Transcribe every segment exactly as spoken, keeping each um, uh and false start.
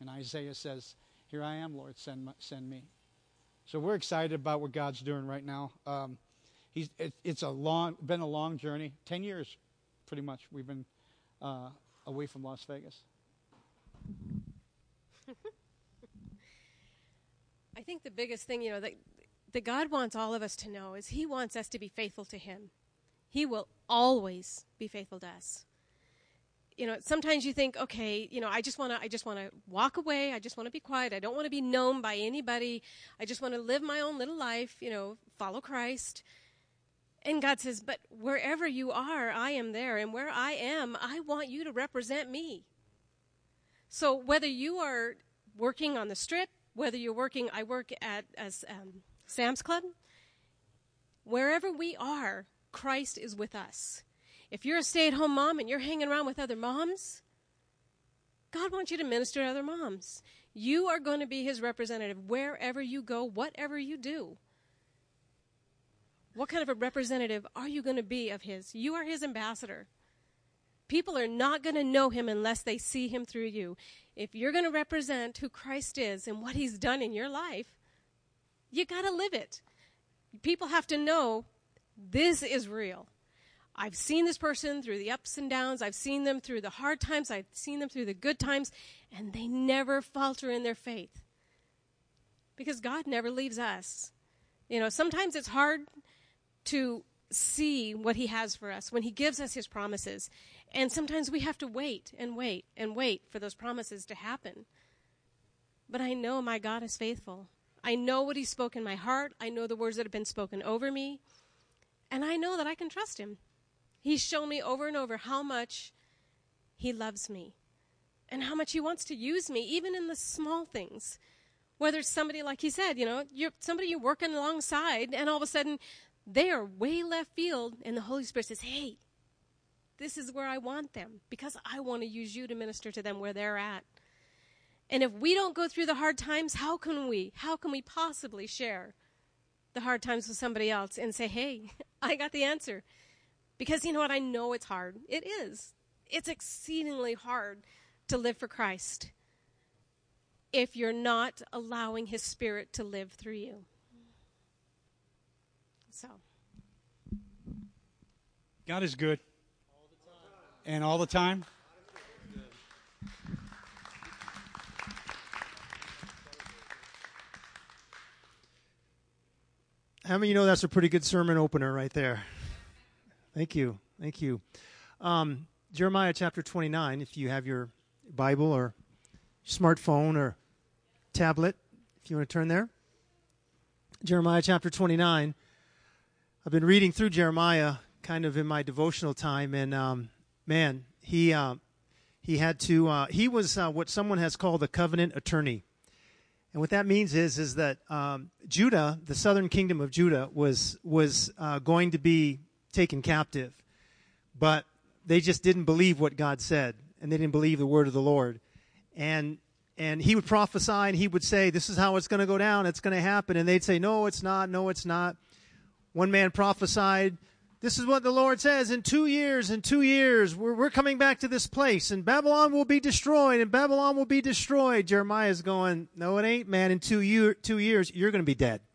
And Isaiah says, here I am, Lord, send, send me. So we're excited about what God's doing right now. Um, he's, it, it's a long, been a long journey. Ten years, pretty much, we've been uh, away from Las Vegas. I think the biggest thing, you know, that, that God wants all of us to know is he wants us to be faithful to him. He will always be faithful to us. You know, sometimes you think, okay, you know, I just want to I just want to walk away. I just want to be quiet. I don't want to be known by anybody. I just want to live my own little life, you know, follow Christ. And God says, but wherever you are, I am there. And where I am, I want you to represent me. So whether you are working on the strip, whether you're working, I work at as um, Sam's Club, wherever we are, Christ is with us. If you're a stay-at-home mom and you're hanging around with other moms, God wants you to minister to other moms. You are going to be his representative wherever you go, whatever you do. What kind of a representative are you going to be of his? You are his ambassador. People are not going to know him unless they see him through you. If you're going to represent who Christ is and what he's done in your life, you got to live it. People have to know this is real. I've seen this person through the ups and downs. I've seen them through the hard times. I've seen them through the good times, and they never falter in their faith because God never leaves us. You know, sometimes it's hard to see what he has for us when he gives us his promises. And sometimes we have to wait and wait and wait for those promises to happen. But I know my God is faithful. I know what he spoke in my heart. I know the words that have been spoken over me. And I know that I can trust him. He's shown me over and over how much he loves me and how much he wants to use me, even in the small things. Whether it's somebody, like he said, you know, you're somebody you're working alongside, and all of a sudden they are way left field, and the Holy Spirit says, hey, this is where I want them because I want to use you to minister to them where they're at. And if we don't go through the hard times, how can we? How can we possibly share the hard times with somebody else and say, hey, I got the answer? Because you know what? I know it's hard. It is. It's exceedingly hard to live for Christ if you're not allowing his Spirit to live through you. So. God is good. All the time. And all the time. How many of you know that's a pretty good sermon opener right there? Thank you. Thank you. Um, Jeremiah chapter twenty-nine, if you have your Bible or smartphone or tablet, if you want to turn there. Jeremiah chapter twenty-nine. I've been reading through Jeremiah kind of in my devotional time, and um, man, he uh, he had to, uh, he was uh, what someone has called a covenant attorney. And what that means is is that um, Judah, the southern kingdom of Judah, was was uh, going to be taken captive, but they just didn't believe what God said, and they didn't believe the word of the Lord. And and he would prophesy, and he would say, "This is how it's going to go down. It's going to happen." And they'd say, "No, it's not. No, it's not." One man prophesied, "This is what the Lord says: in two years, in two years, we're we're coming back to this place, and Babylon will be destroyed, and Babylon will be destroyed." Jeremiah's going, "No, it ain't, man. In two year two years, you're going to be dead."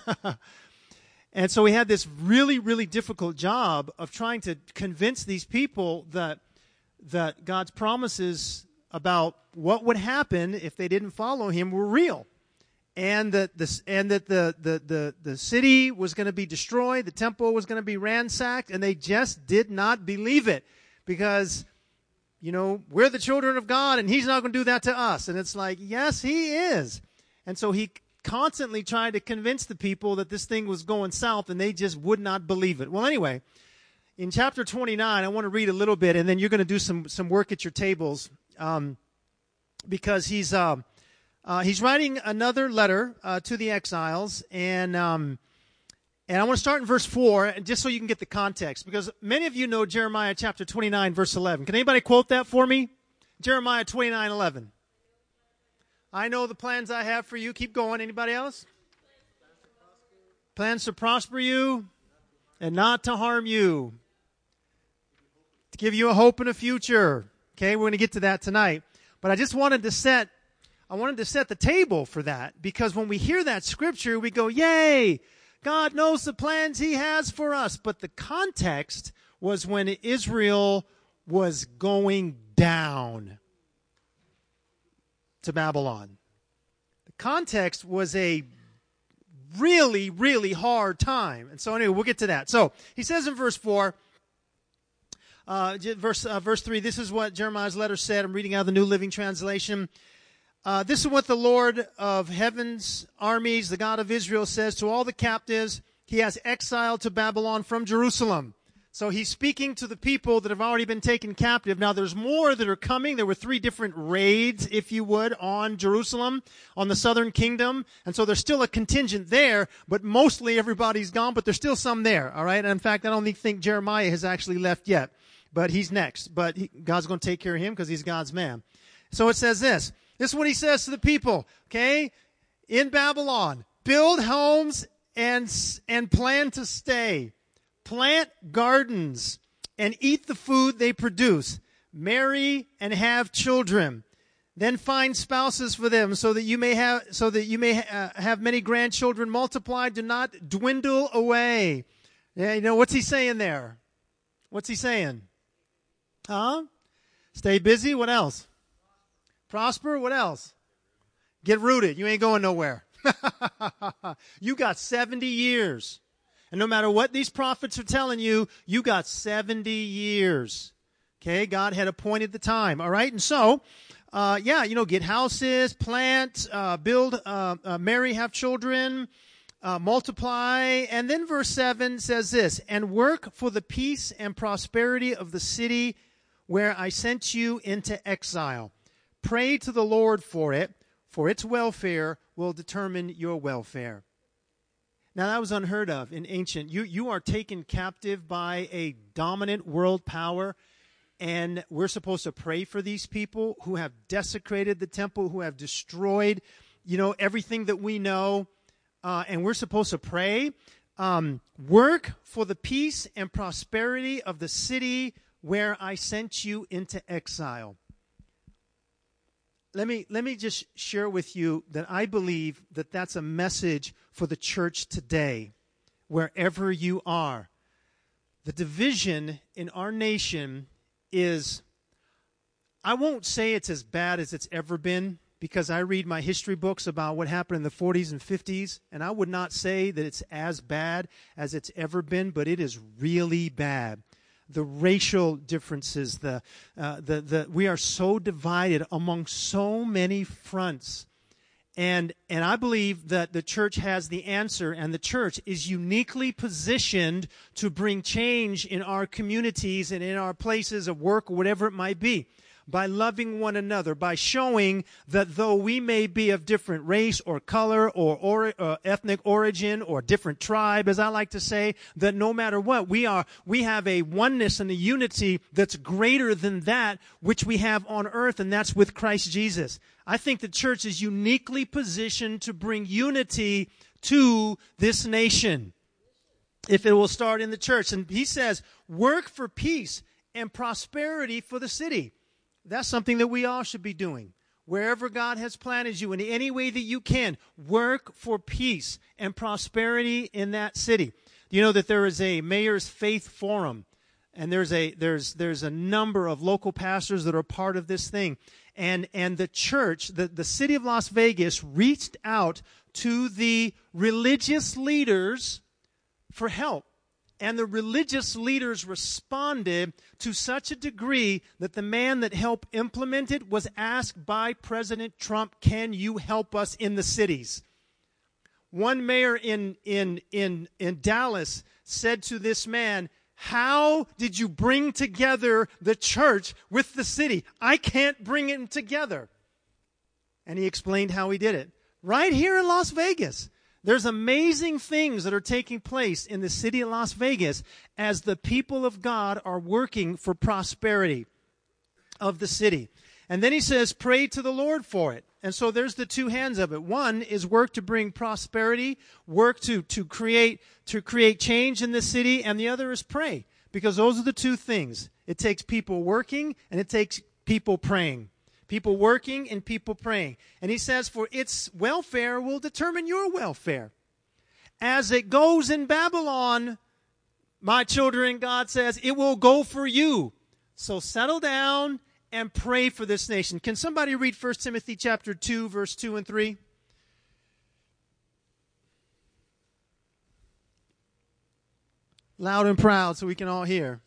And so we had this really, really difficult job of trying to convince these people that that God's promises about what would happen if they didn't follow him were real, and that this and that the the the, the city was going to be destroyed, the temple was going to be ransacked, and they just did not believe it because, you know, we're the children of God, and he's not going to do that to us. And it's like, yes, he is. And so he constantly tried to convince the people that this thing was going south, and they just would not believe it. Well, anyway, in chapter twenty-nine, I want to read a little bit, and then you're going to do some some work at your tables, um, because he's uh, uh, he's writing another letter uh, to the exiles, and um, and I want to start in verse four, just so you can get the context, because many of you know Jeremiah chapter twenty-nine, verse eleven. Can anybody quote that for me? Jeremiah twenty-nine, eleven. I know the plans I have for you. Keep going. Anybody else? Plans to prosper you and not to harm you, to give you a hope and a future. Okay, we're going to get to that tonight. But I just wanted to set I wanted to set the table for that, because when we hear that scripture, we go, yay, God knows the plans he has for us. But the context was when Israel was going down to Babylon. The context was a really, really hard time. And so anyway, we'll get to that. So he says in verse four, uh, verse, uh, verse three, this is what Jeremiah's letter said. I'm reading out of the New Living Translation. Uh, this is what the Lord of heaven's armies, the God of Israel, says to all the captives he has exiled to Babylon from Jerusalem. So he's speaking to the people that have already been taken captive. Now there's more that are coming. There were three different raids, if you would, on Jerusalem, on the southern kingdom. And so there's still a contingent there, but mostly everybody's gone, but there's still some there, all right? And in fact, I don't think Jeremiah has actually left yet, but he's next. But he, God's going to take care of him because he's God's man. So it says this. This is what he says to the people, okay? In Babylon, build homes and, and plan to stay. Plant gardens and eat the food they produce. Marry and have children. Then find spouses for them so that you may have, so that you may uh, have many grandchildren. Multiply, do not dwindle away. Yeah, you know, what's he saying there? What's he saying? Huh? Stay busy. What else? Prosper. What else? Get rooted. You ain't going nowhere. You got seventy years. And no matter what these prophets are telling you, you got seventy years. Okay? God had appointed the time. All right? And so, uh, yeah, you know, get houses, plant, uh, build, uh, uh, marry, have children, uh, multiply. And then verse seven says this, and work for the peace and prosperity of the city where I sent you into exile. Pray to the Lord for it, for its welfare will determine your welfare. Now, that was unheard of in ancient. You, you are taken captive by a dominant world power, and we're supposed to pray for these people who have desecrated the temple, who have destroyed, you know, everything that we know, uh, and we're supposed to pray. Um, work for the peace and prosperity of the city where I sent you into exile. Let me, let me just share with you that I believe that that's a message for the church today, wherever you are. The division in our nation is, I won't say it's as bad as it's ever been, because I read my history books about what happened in the forties and fifties, and I would not say that it's as bad as it's ever been, but it is really bad. The racial differences, the, uh, the, the, we are so divided among so many fronts. And, and I believe that the church has the answer, and the church is uniquely positioned to bring change in our communities and in our places of work, whatever it might be, by loving one another, by showing that though we may be of different race or color or, or uh, ethnic origin or different tribe, as I like to say, that no matter what, we are, we have a oneness and a unity that's greater than that which we have on earth, and that's with Christ Jesus. I think the church is uniquely positioned to bring unity to this nation, if it will start in the church. And he says, work for peace and prosperity for the city. That's something that we all should be doing. Wherever God has planted you, in any way that you can, work for peace and prosperity in that city. You know that there is a Mayor's Faith Forum, and there's a there's there's a number of local pastors that are part of this thing. And and the church, the, the city of Las Vegas, reached out to the religious leaders for help. And the religious leaders responded to such a degree that the man that helped implement it was asked by President Trump, can you help us in the cities? One mayor in, in, in, in Dallas said to this man, how did you bring together the church with the city? I can't bring it together. And he explained how he did it. Right here in Las Vegas. There's amazing things that are taking place in the city of Las Vegas as the people of God are working for prosperity of the city. And then he says, pray to the Lord for it. And so there's the two hands of it. One is work to bring prosperity, work to, to create to create change in the city, and the other is pray. Because those are the two things. It takes people working and it takes people praying. People working and people praying. And he says, for its welfare will determine your welfare. As it goes in Babylon, my children, God says, it will go for you. So settle down and pray for this nation. Can somebody read First Timothy chapter two, verse two and three? Loud and proud so we can all hear.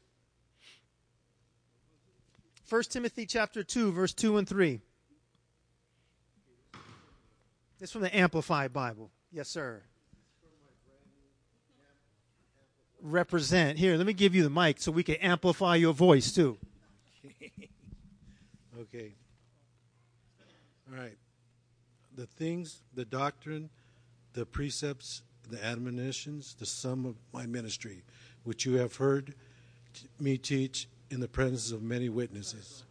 First Timothy chapter two, verse two and three. This is from the Amplified Bible. Yes, sir. Represent. Here, let me give you the mic so we can amplify your voice too. Okay. All right. The things, the doctrine, the precepts, the admonitions, the sum of my ministry, which you have heard t- me teach in the presence of many witnesses.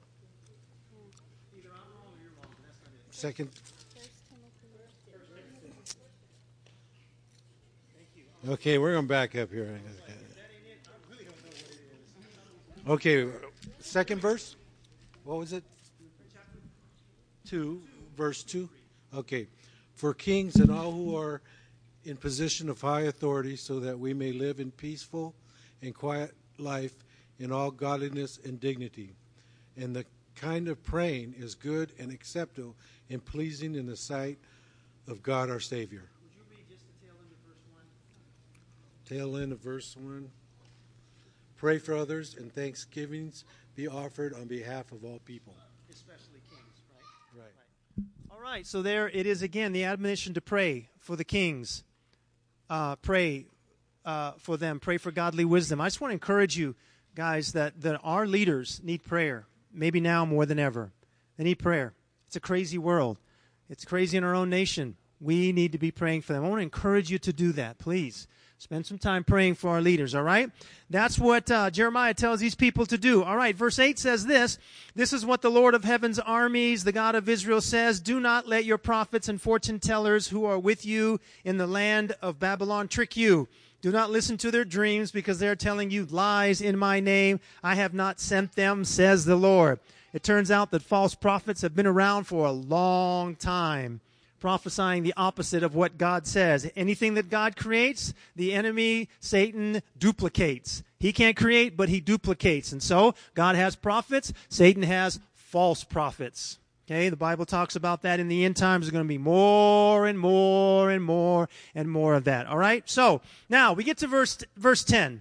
Second. Okay, we're going to back up here. Okay, second verse. What was it? Two, verse two. Okay. For kings and all who are in position of high authority, so that we may live in peaceful and quiet life in all godliness and dignity. And the kind of praying is good and acceptable and pleasing in the sight of God our Savior. Would you read just the tail end of verse one? Tail end of verse one. Pray for others, and thanksgivings be offered on behalf of all people. Especially kings, right? Right. Right. All right, so there it is again, the admonition to pray for the kings. Uh, pray uh, for them. Pray for godly wisdom. I just want to encourage you, guys, that, that our leaders need prayer, maybe now more than ever. They need prayer. It's a crazy world. It's crazy in our own nation. We need to be praying for them. I want to encourage you to do that, please. Spend some time praying for our leaders, all right? That's what uh, Jeremiah tells these people to do. All right, verse eight says this. This is what the Lord of heaven's armies, the God of Israel, says. Do not let your prophets and fortune tellers who are with you in the land of Babylon trick you. Do not listen to their dreams, because they're telling you lies in my name. I have not sent them, says the Lord. It turns out that false prophets have been around for a long time, prophesying the opposite of what God says. Anything that God creates, the enemy, Satan, duplicates. He can't create, but he duplicates. And so, God has prophets, Satan has false prophets. Okay, the Bible talks about that in the end times. There's going to be more and more and more and more of that. All right? So, now we get to verse verse ten.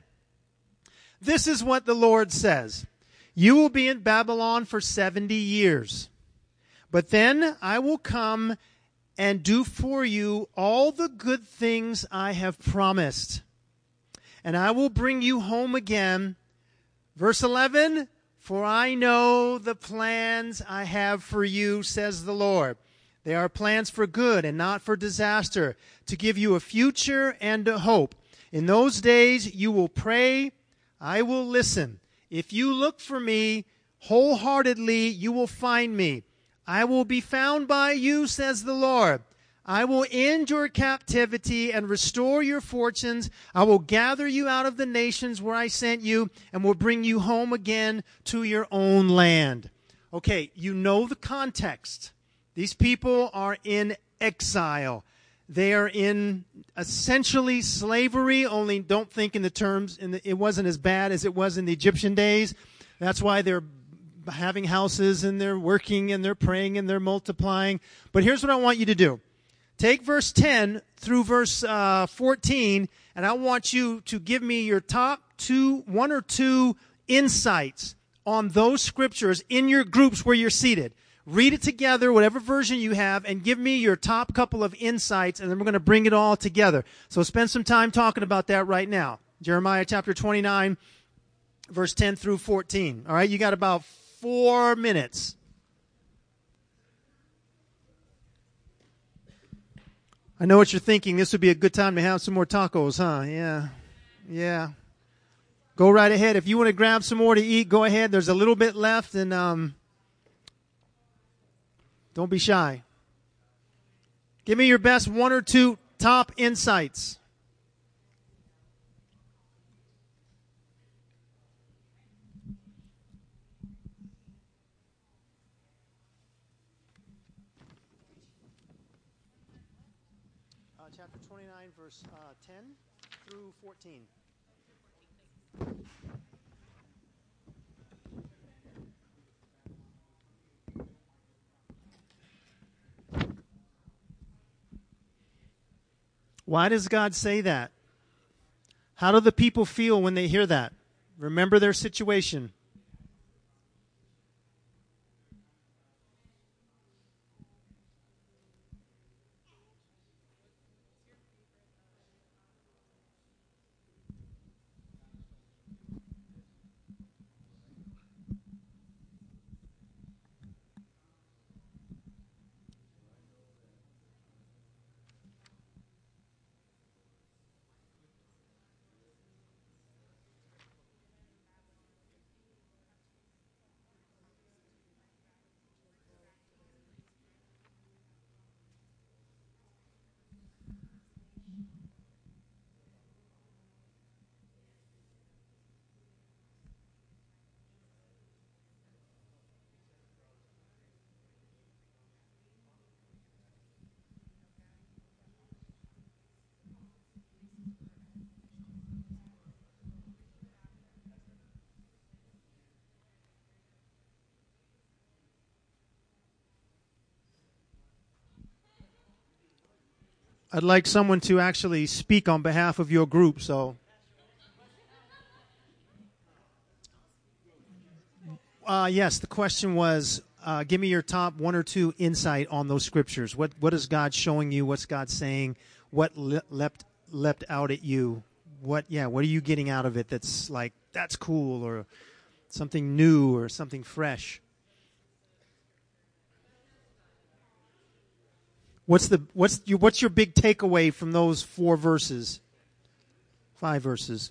This is what the Lord says. You will be in Babylon for seventy years. But then I will come and do for you all the good things I have promised. And I will bring you home again. Verse eleven, for I know the plans I have for you, says the Lord. They are plans for good and not for disaster, to give you a future and a hope. In those days you will pray, I will listen. If you look for me wholeheartedly, you will find me. I will be found by you, says the Lord. I will end your captivity and restore your fortunes. I will gather you out of the nations where I sent you and will bring you home again to your own land. Okay, you know the context. These people are in exile. They are in essentially slavery, only don't think in the terms, in the, it wasn't as bad as it was in the Egyptian days. That's why they're having houses and they're working and they're praying and they're multiplying. But here's what I want you to do. Take verse ten through verse uh, fourteen, and I want you to give me your top two, one or two insights on those scriptures in your groups where you're seated. Read it together, whatever version you have, and give me your top couple of insights, and then we're going to bring it all together. So spend some time talking about that right now. Jeremiah chapter twenty-nine, verse ten through fourteen. All right, you got about four minutes. I know what you're thinking. This would be a good time to have some more tacos, huh? Yeah. Yeah. Go right ahead. If you want to grab some more to eat, go ahead. There's a little bit left, and um, don't be shy. Give me your best one or two top insights. chapter twenty-nine, verse uh, ten through fourteen. Why does God say that? How do the people feel when they hear that? Remember their situation. I'd like someone to actually speak on behalf of your group, so. Uh, yes, the question was, uh, give me your top one or two insight on those scriptures. What What is God showing you? What's God saying? What le- leapt leapt out at you? What yeah? What are you getting out of it? That's like that's cool, or something new, or something fresh. What's the what's your what's your big takeaway from those four verses? Five verses.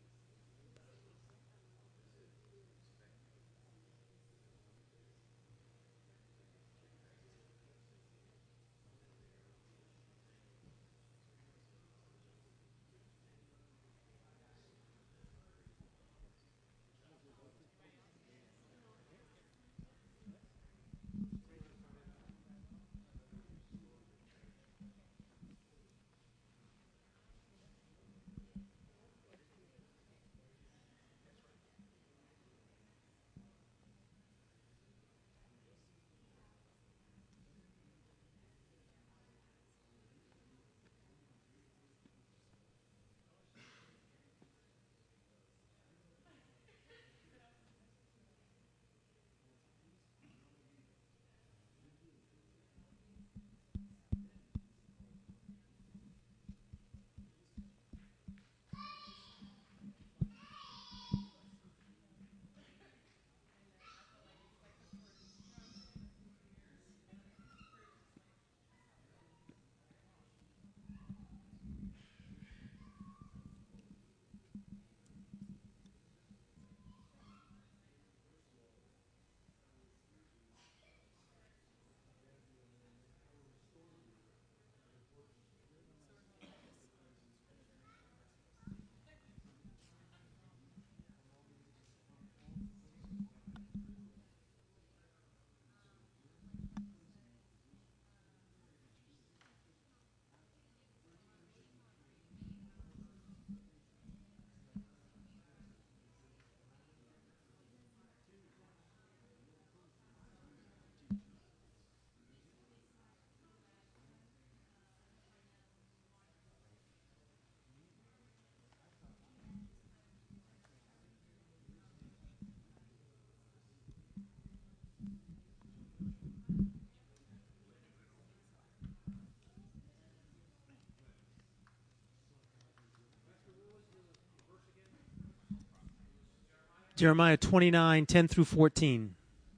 Jeremiah twenty-nine, ten through fourteen.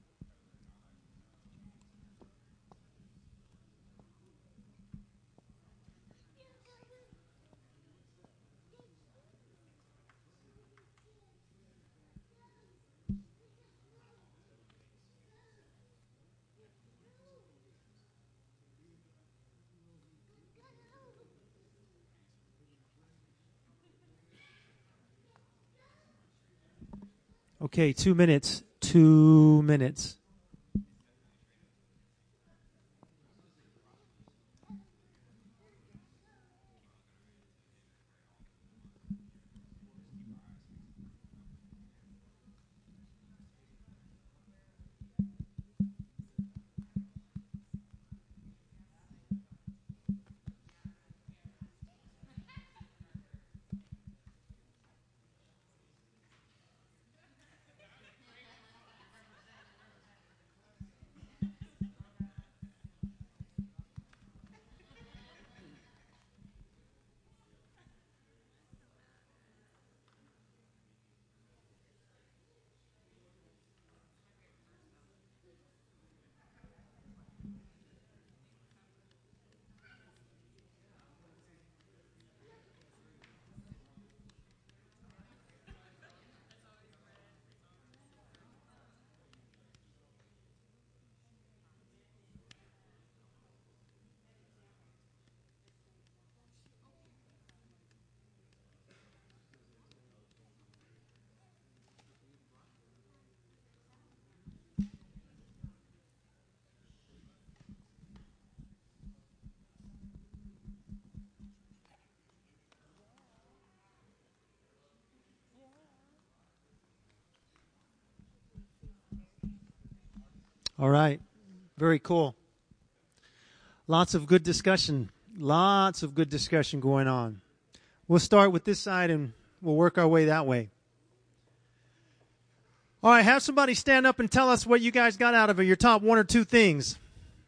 Okay, two minutes. Two minutes. All right. Very cool. Lots of good discussion. Lots of good discussion going on. We'll start with this side and we'll work our way that way. All right, have somebody stand up and tell us what you guys got out of it, your top one or two things.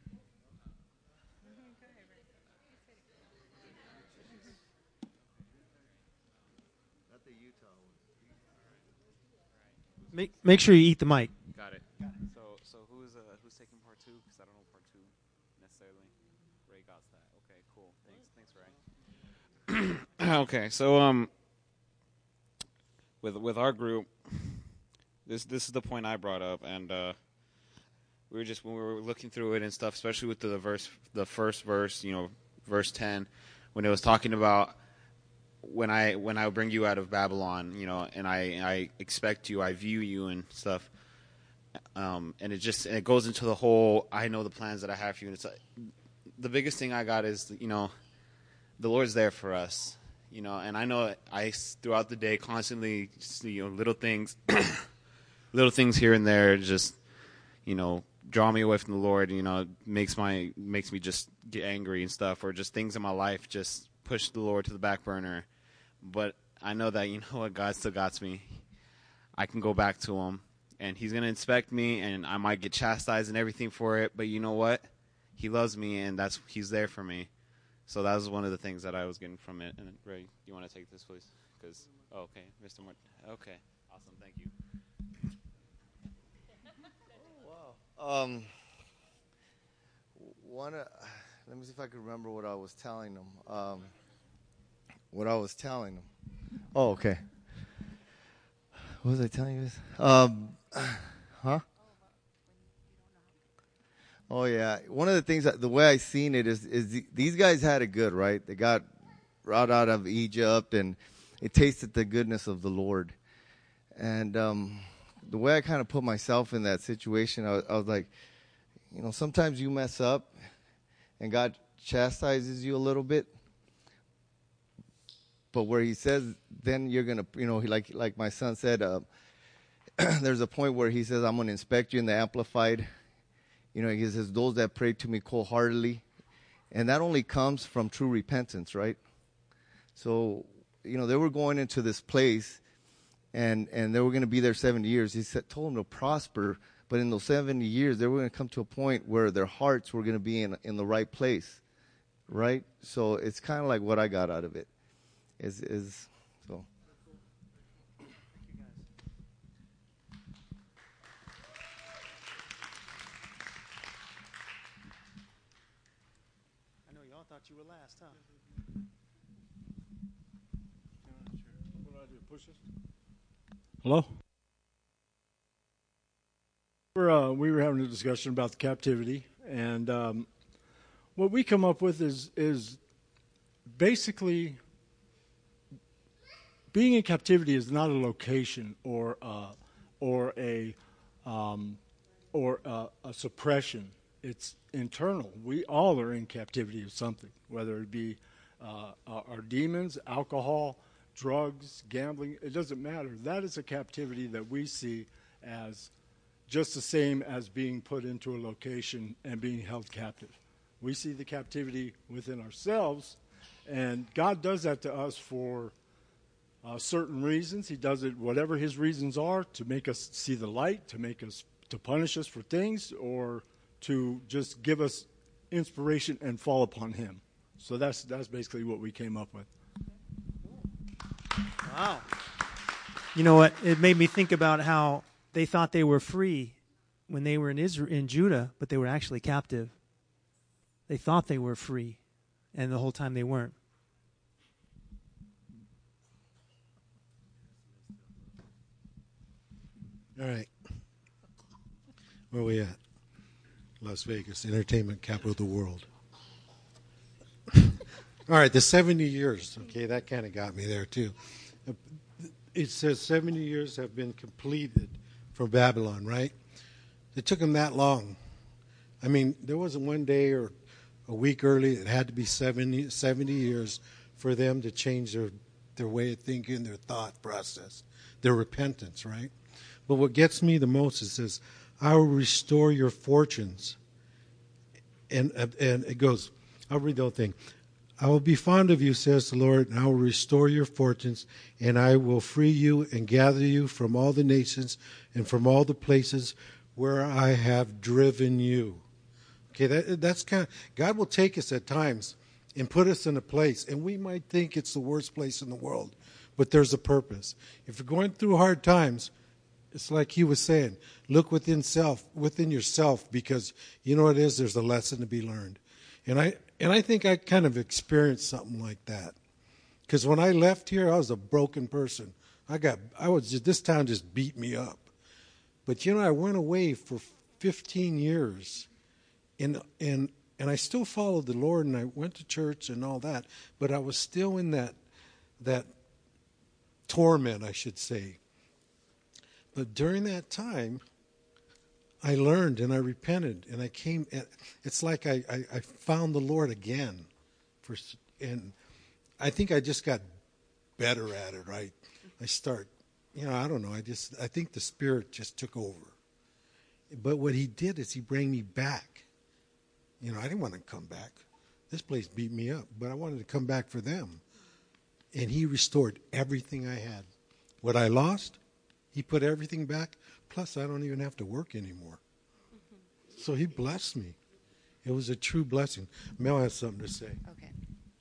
Make make sure you eat the mic. Got it. So so who's uh, who's taking part two? Because I don't know part two necessarily. Ray got that. Okay, cool. Thanks, thanks, Ray. Okay, so um, with with our group, this this is the point I brought up, and uh, we were just when we were looking through it and stuff, especially with the, the verse, the first verse, you know, verse ten, when it was talking about. When I when I bring you out of Babylon, you know, and I, I expect you, I view you and stuff, um, and it just and it goes into the whole I know the plans that I have for you. And it's like, the biggest thing I got is you know, the Lord's there for us, you know, and I know I throughout the day constantly you know little things, little things here and there just you know draw me away from the Lord. You know, makes my makes me just get angry and stuff, or just things in my life just. Push the Lord to the back burner, but I know that you know what God still got me. I can go back to Him, and He's gonna inspect me, and I might get chastised and everything for it. But you know what? He loves me, and that's He's there for me. So that was one of the things that I was getting from it. And Ray, you want to take this, please? Because oh, okay, Mister Martin. Okay, awesome, thank you. Wow. Um. One. Uh, let me see if I can remember what I was telling them. Um. What I was telling them. Oh, okay. What was I telling you? This? Um, huh? Oh yeah. One of the things that the way I seen it is is the, these guys had it good, right? They got brought out of Egypt, and it tasted the goodness of the Lord. And um, the way I kind of put myself in that situation, I was, I was like, you know, sometimes you mess up, and God chastises you a little bit. But where He says, then you're gonna, you know, like like my son said, uh, there's a point where He says, I'm gonna inspect you in the Amplified. You know, He says, those that pray to me wholeheartedly, and that only comes from true repentance, right? So, you know, they were going into this place, and and they were going to be there seventy years. He said, told them to prosper, but in those seventy years, they were going to come to a point where their hearts were going to be in in the right place, right? So it's kind of like what I got out of it. Is is so. I know y'all thought you were last, huh? What do I do? Push this? Hello? We're, uh, we were having a discussion about the captivity, and um, what we come up with is is basically being in captivity is not a location or uh, or a um, or a, a suppression. It's internal. We all are in captivity of something, whether it be uh, our demons, alcohol, drugs, gambling. It doesn't matter. That is a captivity that we see as just the same as being put into a location and being held captive. We see the captivity within ourselves, and God does that to us for uh, certain reasons. He does it, whatever His reasons are, to make us see the light, to make us, to punish us for things, or to just give us inspiration and fall upon Him. So that's that's basically what we came up with. Wow. You know what? It made me think about how they thought they were free when they were in Israel, in Judah, but they were actually captive. They thought they were free, and the whole time they weren't. All right. Where are we at? Las Vegas, entertainment capital of the world. All right, the seventy years. Okay, that kind of got me there, too. It says seventy years have been completed for Babylon, right? It took them that long. I mean, there wasn't one day or a week early. It had to be seventy, seventy years for them to change their, their way of thinking, their thought process, their repentance, right? But what gets me the most is, says, I will restore your fortunes. And, and it goes, I'll read the whole thing. I will be fond of you, says the Lord, and I will restore your fortunes, and I will free you and gather you from all the nations and from all the places where I have driven you. Okay, that, that's kind of, God will take us at times and put us in a place, and we might think it's the worst place in the world, but there's a purpose. If you're going through hard times, it's like he was saying, look within self, within yourself, because you know what it is, there's a lesson to be learned. And I and I think I kind of experienced something like that. Because when I left here, I was a broken person. I got I was just, this town just beat me up. But you know, I went away for fifteen years, and and and I still followed the Lord, and I went to church and all that. But I was still in that that torment, I should say. But during that time, I learned and I repented, and I came. It's like I, I, I found the Lord again, for and I think I just got better at it. Right, I start, you know, I don't know. I just I think the Spirit just took over. But what He did is He brought me back. You know, I didn't want to come back. This place beat me up, but I wanted to come back for them. And He restored everything I had. What I lost, He put everything back. Plus, I don't even have to work anymore. Mm-hmm. So He blessed me. It was a true blessing. Mel has something to say. Okay.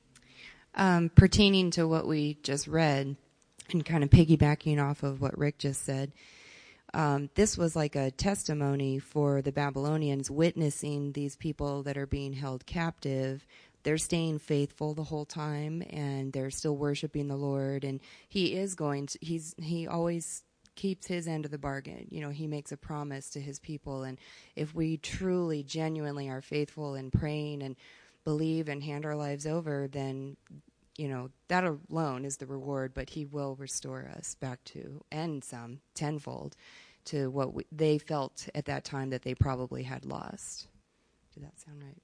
Um, pertaining to what we just read, and kind of piggybacking off of what Rick just said, um, this was like a testimony for the Babylonians witnessing these people that are being held captive. They're staying faithful the whole time, and they're still worshiping the Lord. And He is going to, he's, he always keeps His end of the bargain. You know, He makes a promise to His people. And if we truly, genuinely are faithful in praying and believe and hand our lives over, then, you know, that alone is the reward. But He will restore us back to, and some, tenfold, to what we, they felt at that time that they probably had lost. Did that sound right?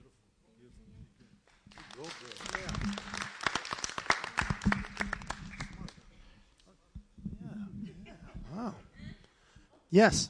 Wow. Yes.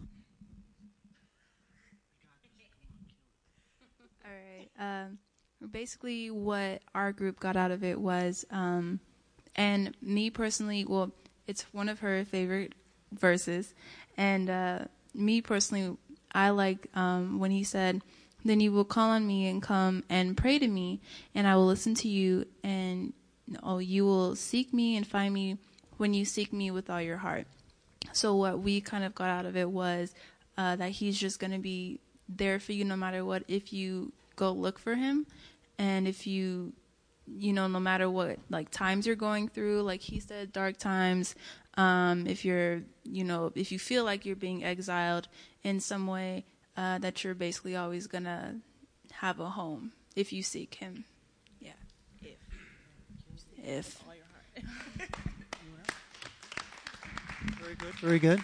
All right. Um, basically, what our group got out of it was, um, and me personally, well, it's one of her favorite verses, and uh, me personally, I like um, when He said, "Then you will call on me and come and pray to me, and I will listen to you, and oh, you will seek me and find me when you seek me with all your heart." So what we kind of got out of it was uh, that He's just going to be there for you no matter what, if you go look for Him. And if you, you know, no matter what, like, times you're going through, like He said, dark times, um, if you're, you know, if you feel like you're being exiled in some way, uh, that you're basically always going to have a home if you seek Him. Yeah. If. If. Very good. Very good.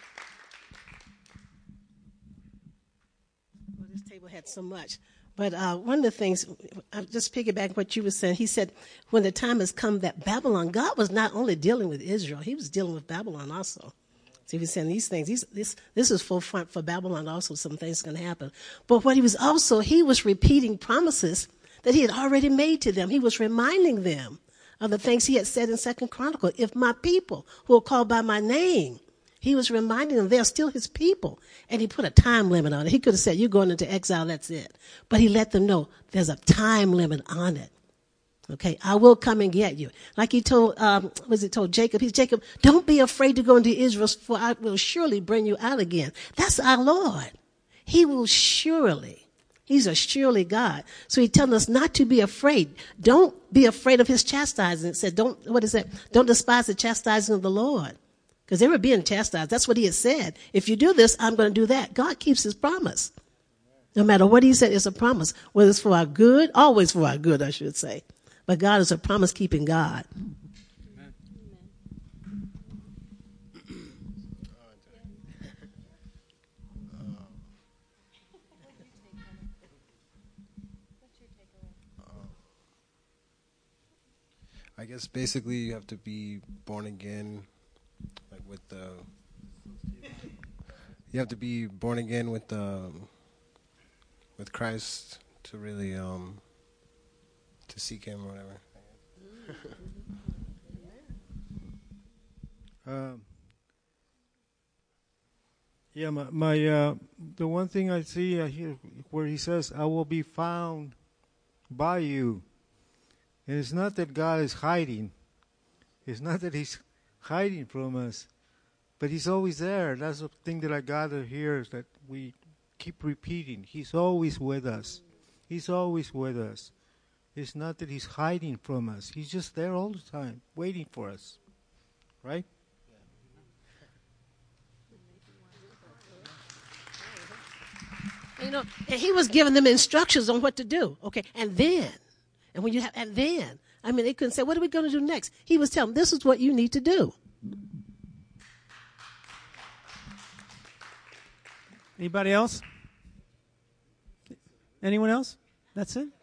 Well, this table had so much. But uh, one of the things, I'll just piggyback what you were saying. He said, when the time has come that Babylon, God was not only dealing with Israel, He was dealing with Babylon also. So He was saying these things, these, this this is full front for Babylon also, some things going to happen. But what He was also, He was repeating promises that He had already made to them. He was reminding them of the things He had said in Second Chronicles. If my people who are called by my name, He was reminding them they're still His people. And He put a time limit on it. He could have said, you're going into exile, that's it. But He let them know there's a time limit on it. Okay, I will come and get you. Like He told, um, was it told Jacob? He's Jacob, don't be afraid to go into Israel, for I will surely bring you out again. That's our Lord. He will surely. He's a surely God. So He's telling us not to be afraid. Don't be afraid of His chastising. It said, don't, what is that? Don't despise the chastising of the Lord. Because they were being chastised. That's what He had said. If you do this, I'm going to do that. God keeps His promise. No matter what He said, it's a promise. Whether it's for our good, always for our good, I should say. But God is a promise-keeping God. I guess basically you have to be born again, like with the, you have to be born again with um, with Christ to really um, to seek Him or whatever. Um, yeah, my, my uh, the one thing I see uh, here where he says, "I will be found by you," and it's not that God is hiding. It's not that He's hiding from us, but He's always there. That's the thing that I gather here is that we keep repeating. He's always with us. He's always with us. It's not that He's hiding from us. He's just there all the time, waiting for us. Right? You know, and He was giving them instructions on what to do. Okay, and then, and when you have, and then, I mean, they couldn't say, "What are we going to do next?" He was telling them, "This is what you need to do." Anybody else? Anyone else? That's it?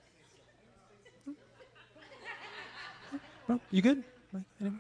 Bro, you good? Anyone?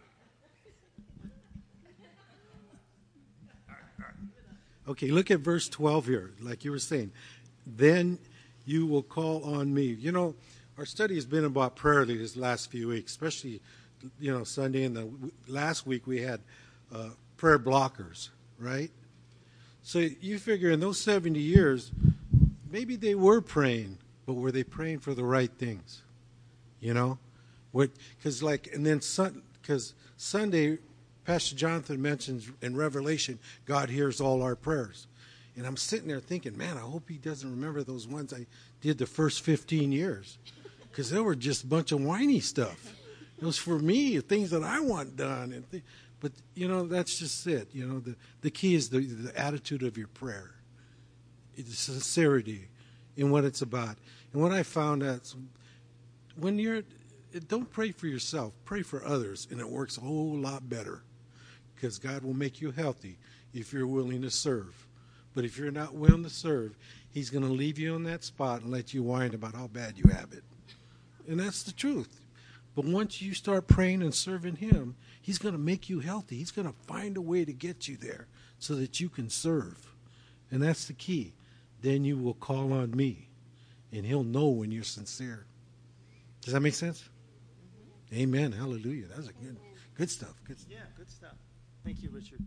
Okay, look at verse twelve here, like you were saying. Then you will call on me. You know, our study has been about prayer these last few weeks, especially, you know, Sunday and the last week we had uh, prayer blockers, right? So you figure in those seventy years, maybe they were praying, but were they praying for the right things? You know? Because like, and then because Sunday, Pastor Jonathan mentions in Revelation, God hears all our prayers. And I'm sitting there thinking, man, I hope he doesn't remember those ones I did the first fifteen years. Because they were just a bunch of whiny stuff. It was for me, things that I want done. And th- but, you know, that's just it. You know, the, the key is the, the attitude of your prayer. It's sincerity in what it's about. And what I found out, when you're, don't pray for yourself. Pray for others. And it works a whole lot better. Because God will make you healthy if you're willing to serve. But if you're not willing to serve, He's going to leave you on that spot and let you whine about how bad you have it. And that's the truth. But once you start praying and serving Him, He's going to make you healthy. He's going to find a way to get you there so that you can serve. And that's the key. Then you will call on me, and He'll know when you're sincere. Does that make sense? Mm-hmm. Amen. Hallelujah. That was a good, good stuff. Good stuff. Yeah, good stuff. Thank you, Richard.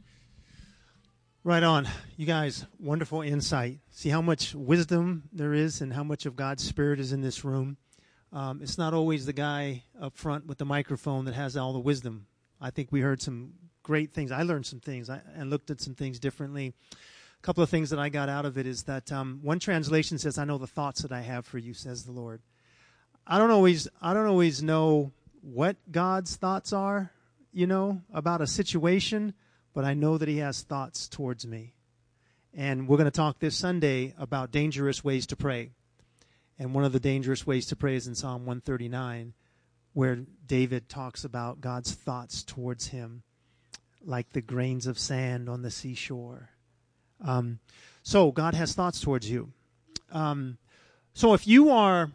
Right on. You guys, wonderful insight. See how much wisdom there is and how much of God's Spirit is in this room. Um, it's not always the guy up front with the microphone that has all the wisdom. I think we heard some great things. I learned some things I, and looked at some things differently. A couple of things that I got out of it is that um, one translation says, "I know the thoughts that I have for you," says the Lord. I don't always, I don't always know what God's thoughts are, you know, about a situation, but I know that He has thoughts towards me. And we're going to talk this Sunday about dangerous ways to pray. And one of the dangerous ways to pray is in Psalm one thirty-nine, where David talks about God's thoughts towards him, like the grains of sand on the seashore. Um, so God has thoughts towards you. Um, so if you are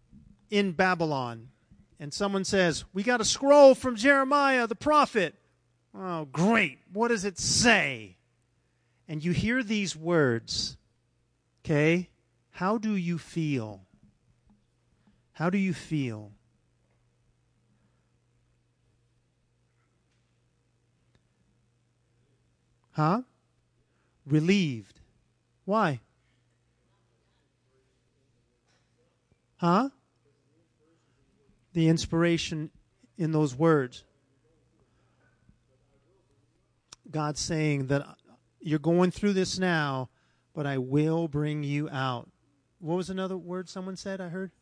in Babylon and someone says, "We got a scroll from Jeremiah the prophet," oh, great. What does it say? And you hear these words, okay? How do you feel? How do you feel? Huh? Relieved. Why? Huh? The inspiration in those words. God's saying that you're going through this now, but I will bring you out. What was another word someone said I heard?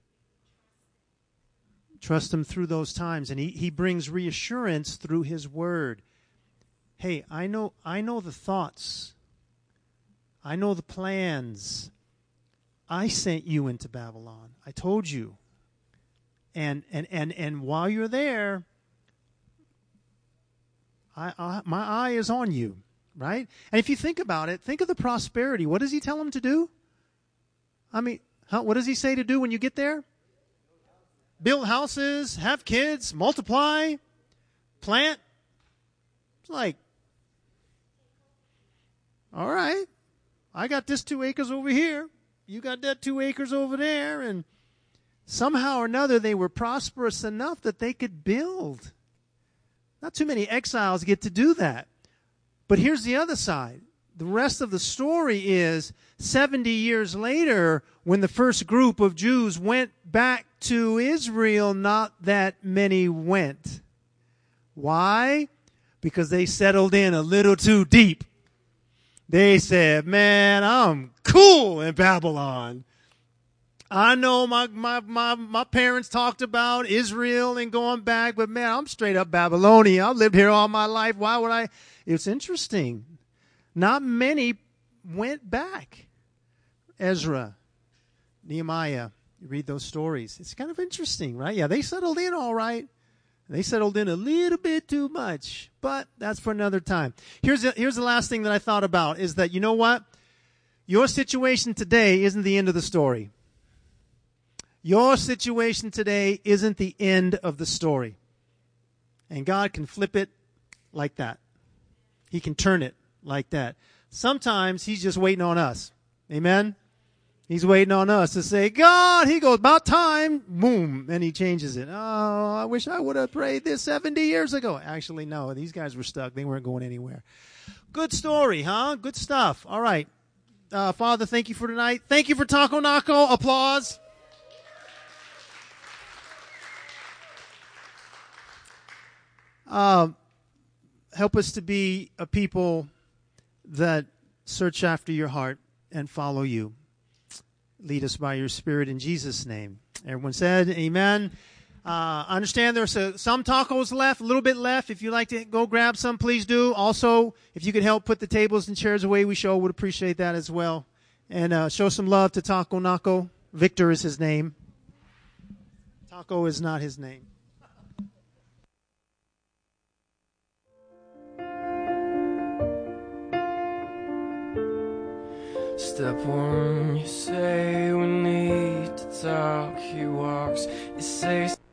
Trust Him through those times. And he, he brings reassurance through His word. Hey, I know, I know the thoughts. I know the plans. I sent you into Babylon. I told you. And and and, and while you're there, I, I, my eye is on you, right? And if you think about it, think of the prosperity. What does He tell them to do? I mean, how, what does He say to do when you get there? Build houses, have kids, multiply, plant. It's like, all right, I got this two acres over here. You got that two acres over there. And somehow or another, they were prosperous enough that they could build. Not too many exiles get to do that. But here's the other side. The rest of the story is seventy years later, when the first group of Jews went back to Israel, not that many went. Why? Because they settled in a little too deep. They said, man, I'm cool in Babylon. I know my, my, my, my parents talked about Israel and going back, but man, I'm straight up Babylonian. I've lived here all my life. Why would I? It's interesting. Not many went back. Ezra, Nehemiah, you read those stories. It's kind of interesting, right? Yeah, they settled in all right. They settled in a little bit too much, but that's for another time. Here's the, here's the last thing that I thought about is that, you know what? Your situation today isn't the end of the story. Your situation today isn't the end of the story. And God can flip it like that. He can turn it like that. Sometimes he's just waiting on us. Amen? He's waiting on us to say, God, he goes, about time, boom, and he changes it. Oh, I wish I would have prayed this seventy years ago. Actually, no, these guys were stuck. They weren't going anywhere. Good story, huh? Good stuff. All right. Uh, Father, thank you for tonight. Thank you for Taco Naco. Applause. Uh, help us to be a people that search after your heart and follow you. Lead us by your Spirit in Jesus' name. Everyone said amen. Uh, I understand there's a, some tacos left, a little bit left. If you'd like to go grab some, please do. Also, if you could help put the tables and chairs away, we sure would appreciate that as well. And uh, show some love to Taco Naco. Victor is his name. Taco is not his name. Step one, you say we need to talk. He walks, you say